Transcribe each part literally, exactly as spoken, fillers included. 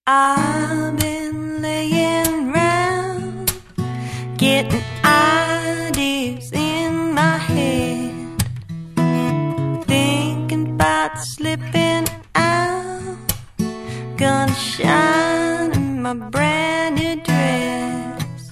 I've been laying round, getting ideas in my head, thinking about slipping out, gonna shine in my brand new dress.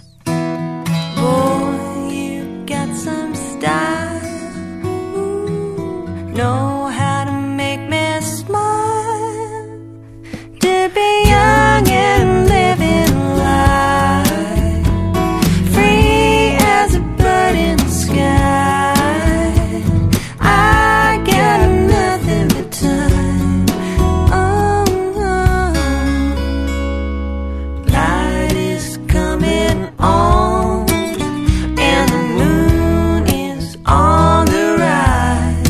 Boy, you got some style, ooh, know how to make me smile, to be young and living life, free as a bird in the sky. I got nothing but time. Oh, oh. Light is coming on, and the moon is on the rise.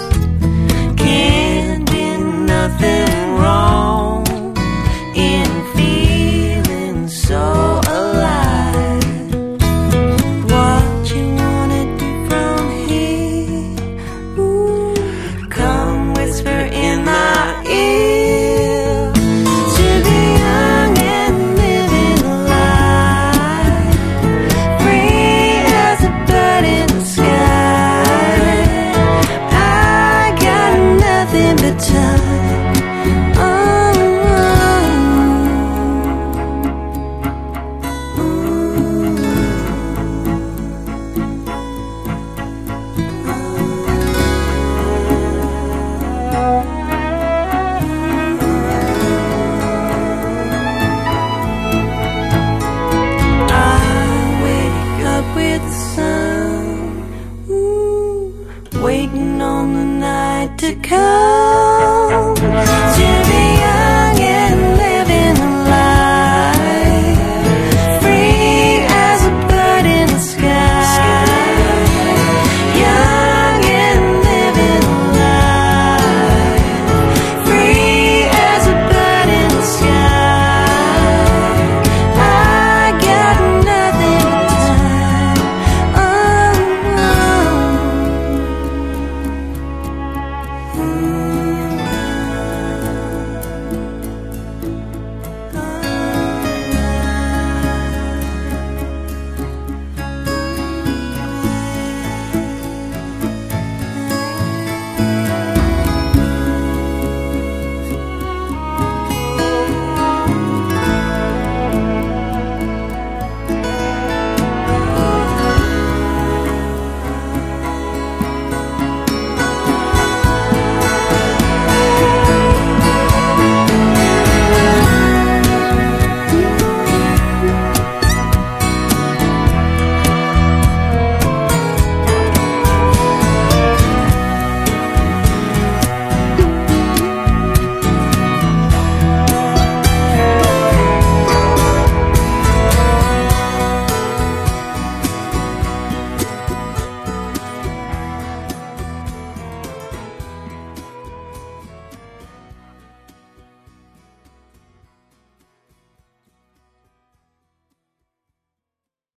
Can't be nothing wrong in feeling so alive. What you wanna do from here? Ooh, come whisper in my ear, to be young and living life, free as a bird in the sky. I got nothing but time. Oh, I wake up with the sun, ooh, waiting on the night to come.